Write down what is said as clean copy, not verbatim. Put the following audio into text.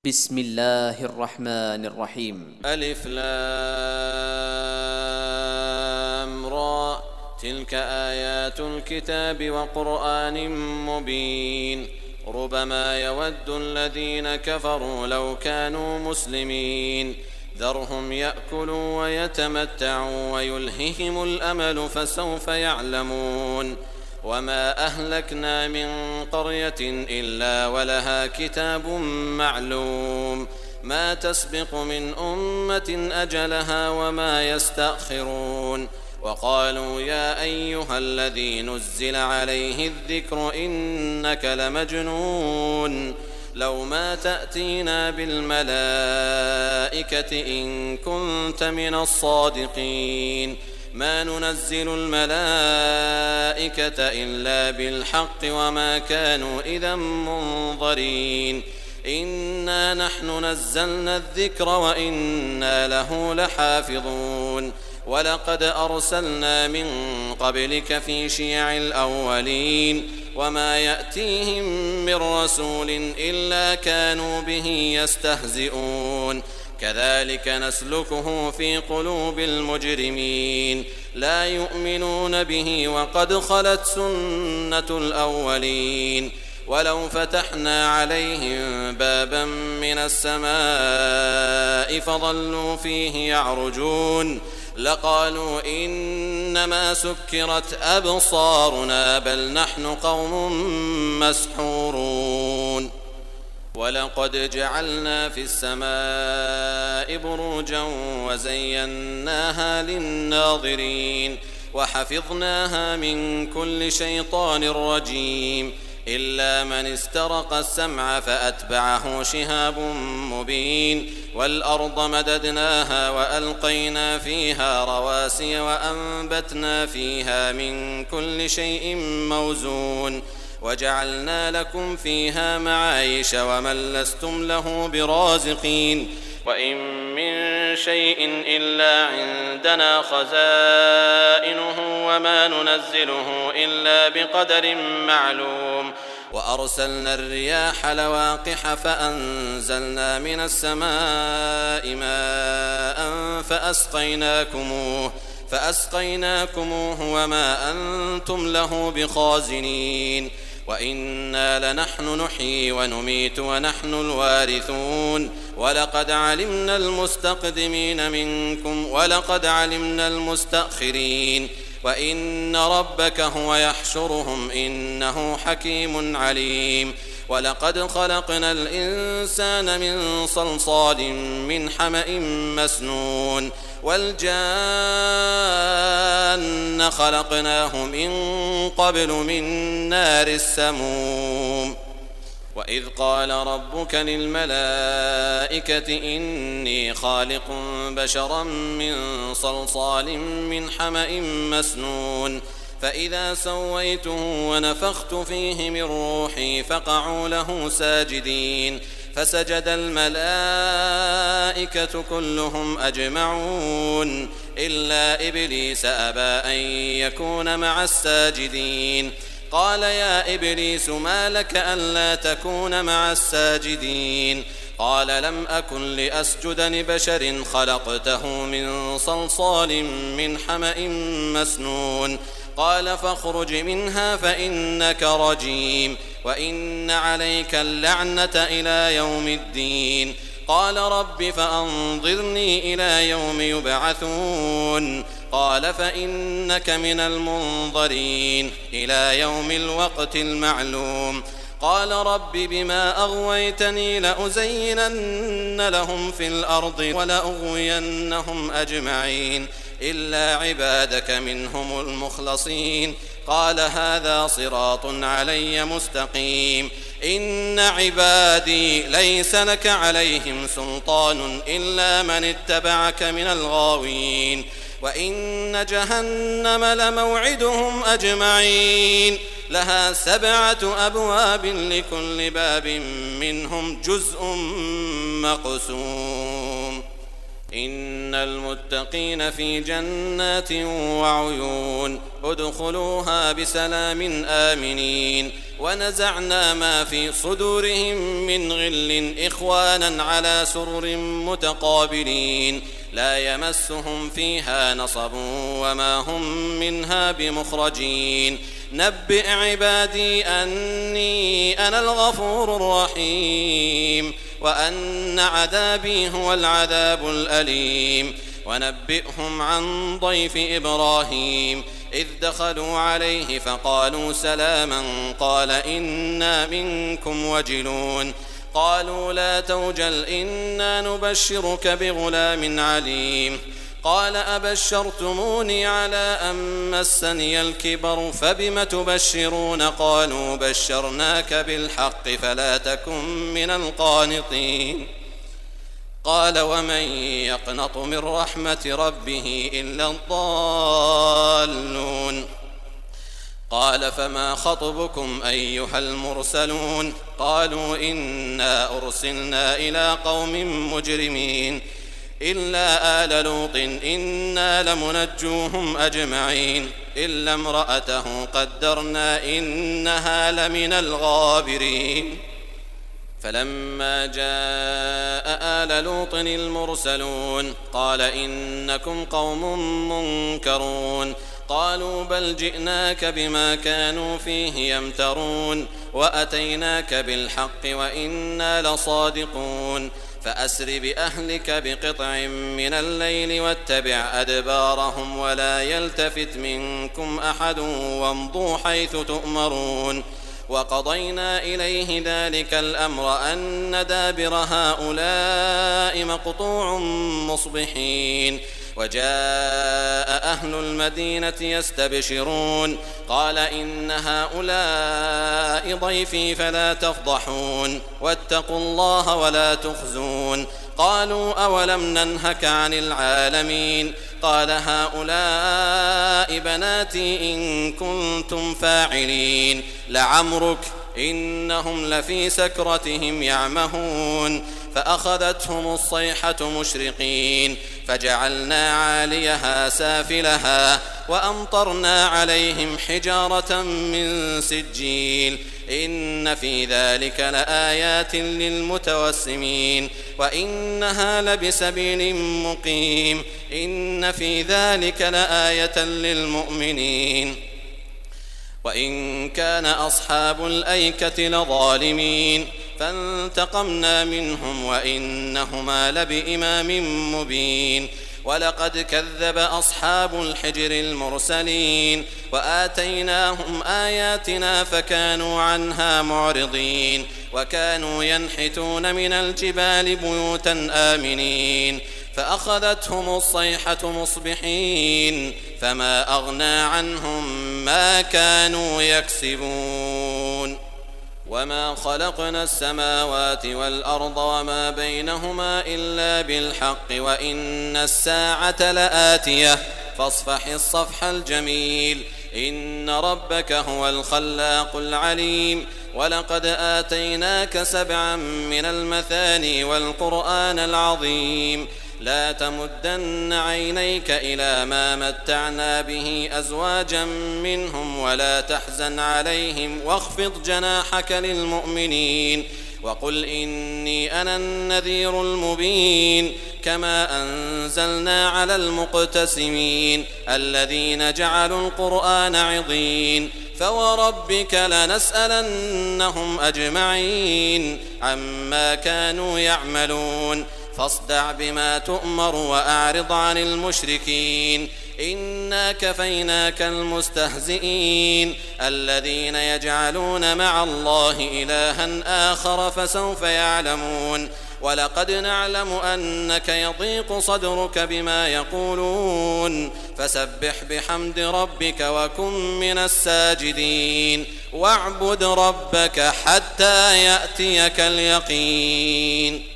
بسم الله الرحمن الرحيم. ألف لام را تلك آيات الكتاب وقرآن مبين ربما يود الذين كفروا لو كانوا مسلمين ذرهم يأكلوا ويتمتعوا ويلههم الأمل فسوف يعلمون وما أهلكنا من قرية إلا ولها كتاب معلوم ما تسبق من أمة أجلها وما يستأخرون وقالوا يا أيها الذي نزل عليه الذكر إنك لمجنون لو ما تأتينا بالملائكة إن كنت من الصادقين ما ننزل الملائكة إلا بالحق وما كانوا إذا منظرين إنا نحن نزلنا الذكر وإنا له لحافظون ولقد أرسلنا من قبلك في شيع الأولين وما يأتيهم من رسول إلا كانوا به يستهزئون كذلك نسلكه في قلوب المجرمين لا يؤمنون به وقد خلت سنة الأولين ولو فتحنا عليهم بابا من السماء فظلوا فيه يعرجون لقالوا إنما سكرت أبصارنا بل نحن قوم مسحورون ولقد جعلنا في السماء بروجا وزيناها للناظرين وحفظناها من كل شيطان رجيم إلا من استرق السمع فأتبعه شهاب مبين والأرض مددناها وألقينا فيها رواسي وأنبتنا فيها من كل شيء موزون وجعلنا لكم فيها معايش ومن لستم له برازقين وإن من شيء إلا عندنا خزائنه وما ننزله إلا بقدر معلوم وأرسلنا الرياح لواقح فأنزلنا من السماء ماء فأسقيناكموه وما أنتم له بخازنين وإنا لنحن نحيي ونميت ونحن الوارثون ولقد علمنا المستقدمين منكم ولقد علمنا المستأخرين وإن ربك هو يحشرهم إنه حكيم عليم ولقد خلقنا الإنسان من صلصال من حمأ مسنون والجان خلقناه من قبل من نار السموم وإذ قال ربك للملائكة إني خالق بشرا من صلصال من حمأ مسنون فإذا سويته ونفخت فيه من روحي فقعوا له ساجدين فسجد الملائكة كلهم أجمعون إلا إبليس أبى أن يكون مع الساجدين قال يا إبليس ما لك ألا تكون مع الساجدين قال لم أكن لأسجد لبشر خلقته من صلصال من حمأ مسنون قال فاخرج منها فإنك رجيم وإن عليك اللعنة إلى يوم الدين قال رب فأنظرني إلى يوم يبعثون قال فإنك من المنظرين إلى يوم الوقت المعلوم قال رب بما أغويتني لأزينن لهم في الأرض ولأغوينهم أجمعين إلا عبادك منهم المخلصين قال هذا صراط علي مستقيم إن عبادي ليس لك عليهم سلطان إلا من اتبعك من الغاوين وإن جهنم لموعدهم أجمعين لها 7 أبواب لكل باب منهم جزء مقسوم إن المتقين في جنات وعيون ادخلوها بسلام آمنين ونزعنا ما في صدورهم من غل إخوانا على سرر متقابلين لا يمسهم فيها نصب وما هم منها بمخرجين نبئ عبادي أني أنا الغفور الرحيم وأن عذابي هو العذاب الأليم ونبئهم عن ضيف إبراهيم إذ دخلوا عليه فقالوا سلاما قال إنا منكم وجلون قالوا لا توجل إنا نبشرك بغلام عليم قال أبشرتموني على أن مسني الكبر فبم تبشرون قالوا بشرناك بالحق فلا تكن من القانطين قال ومن يقنط من رحمة ربه إلا الضالون قال فما خطبكم أيها المرسلون قالوا إنا أرسلنا إلى قوم مجرمين إلا آل لوط إنا لمنجوهم أجمعين إلا امرأته قدرنا إنها لمن الغابرين فلما جاء آل لوط المرسلون قال إنكم قوم منكرون قالوا بل جئناك بما كانوا فيه يمترون وأتيناك بالحق وإنا لصادقون فأسر بأهلك بقطع من الليل واتبع أدبارهم ولا يلتفت منكم أحد وامضوا حيث تؤمرون وقضينا إليه ذلك الأمر أن دابر هؤلاء مقطوع مصبحين وجاء أهل المدينة يستبشرون قال إن هؤلاء ضيفي فلا تفضحون واتقوا الله ولا تخزون قالوا أولم ننهك عن العالمين قال هؤلاء بناتي إن كنتم فاعلين لعمرك إنهم لفي سكرتهم يعمهون فأخذتهم الصيحة مشرقين فجعلنا عاليها سافلها وأمطرنا عليهم حجارة من سجيل إن في ذلك لآيات للمتوسمين وإنها لبسبيل مقيم إن في ذلك لآية للمؤمنين وإن كان أصحاب الأيكة لظالمين فانتقمنا منهم وإنهما لبإمام مبين ولقد كذب أصحاب الحجر المرسلين وآتيناهم آياتنا فكانوا عنها معرضين وكانوا ينحتون من الجبال بيوتا آمنين فأخذتهم الصيحة مصبحين فما أغنى عنهم ما كانوا يكسبون وما خلقنا السماوات والأرض وما بينهما إلا بالحق وإن الساعة لآتية فاصفح الصفح الجميل إن ربك هو الخلاق العليم ولقد آتيناك 7 من المثاني والقرآن العظيم لا تمدن عينيك إلى ما متعنا به أزواجا منهم ولا تحزن عليهم واخفض جناحك للمؤمنين وقل إني أنا النذير المبين كما أنزلنا على المقتسمين الذين جعلوا القرآن عضين فوربك لنسألنهم أجمعين عما كانوا يعملون فاصدع بما تؤمر وأعرض عن المشركين إنا كفيناك المستهزئين الذين يجعلون مع الله إلها آخر فسوف يعلمون ولقد نعلم أنك يضيق صدرك بما يقولون فسبح بحمد ربك وكن من الساجدين واعبد ربك حتى يأتيك اليقين